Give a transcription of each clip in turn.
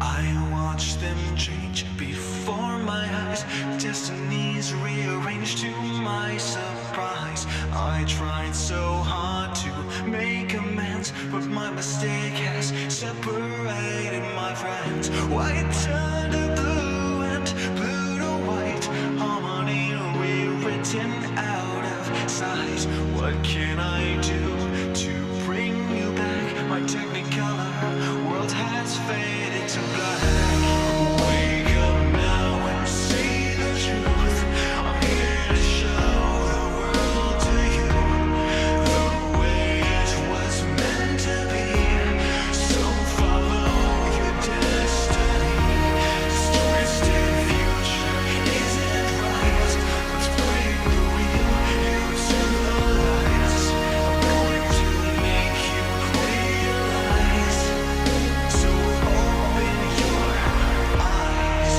I watch them change before my eyes. Destinies rearranged to my surprise. I tried so hard to make amends, but my mistake has separated my friends. White turned to blue and blue to white. Harmony rewritten out of sight. What can I do to bring you back? My technicolor world has faded to black. Wake up now and see the truth. I'm here to show the world to you the way it was meant to be. So follow your destiny. This twisted future isn't right. Let's bring the real you to the lights. I'm going to make you realize. So open your eyes.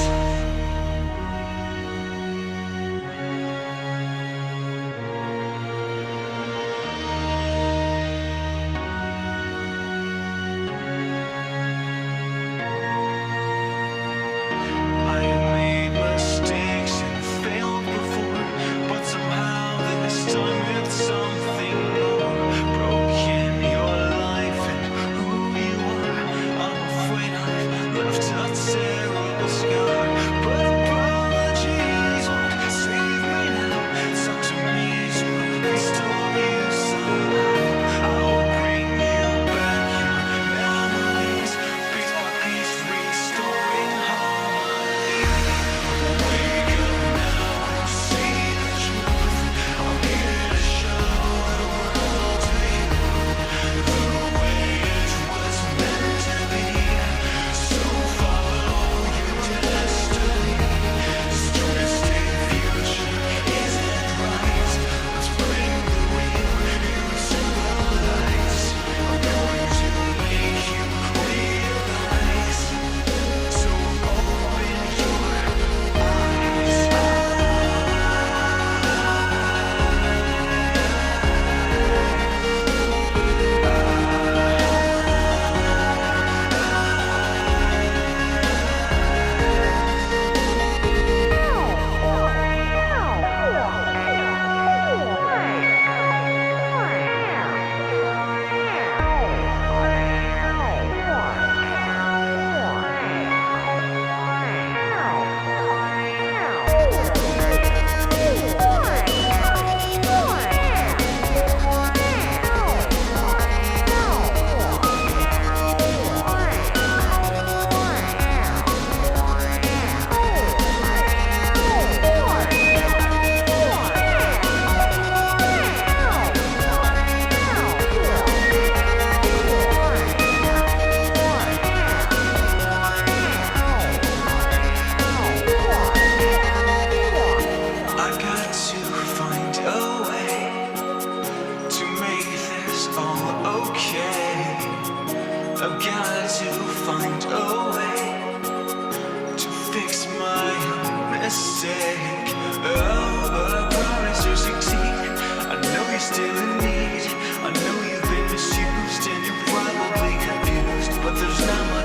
I have made mistakes and failed before, but somehow this time it's something more. Broken your life and who you are. I'm afraid I've left a terrible scar, but apologies won't save me now. It's up to me to restore you somehow. I'll bring you back your memories, piece by piece, restoring harmony. Wake up now and see the truth. I'm here to show the world to you the way it was meant to be. So follow your destiny. This twisted future isn't right. Let's bring the real you to the lights. I'm going to make you realize. So open your eyes. I've got to find a way to make this all okay. I've got to find a way to fix my mistake. Oh, but I promise to succeed. I know you're still in need. I know you've been misused and you're probably confused, but there's not much